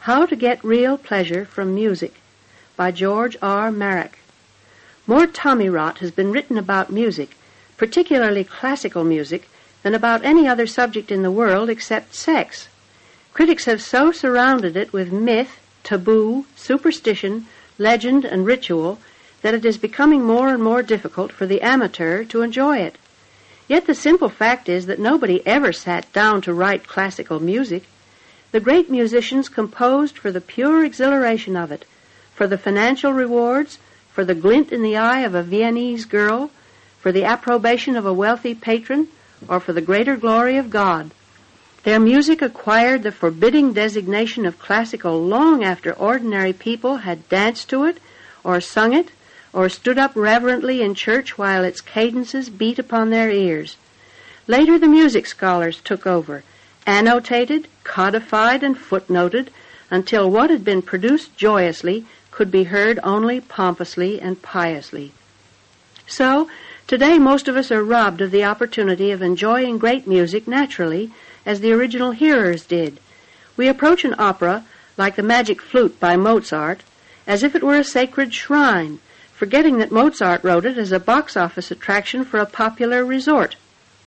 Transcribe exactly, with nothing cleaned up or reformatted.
How to Get Real Pleasure from Music by George R. Marek. More tommyrot has been written about music, particularly classical music, than about any other subject in the world except sex. Critics have so surrounded it with myth, taboo, superstition, legend, and ritual that it is becoming more and more difficult for the amateur to enjoy it. Yet the simple fact is that nobody ever sat down to write classical music. The great musicians composed for the pure exhilaration of it, for the financial rewards, for the glint in the eye of a Viennese girl, for the approbation of a wealthy patron, or for the greater glory of God. Their music acquired the forbidding designation of classical long after ordinary people had danced to it, or sung it, or stood up reverently in church while its cadences beat upon their ears. Later the music scholars took over, annotated, codified, and footnoted, until what had been produced joyously could be heard only pompously and piously. So, today most of us are robbed of the opportunity of enjoying great music naturally, as the original hearers did. We approach an opera, like the Magic Flute by Mozart, as if it were a sacred shrine, forgetting that Mozart wrote it as a box office attraction for a popular resort.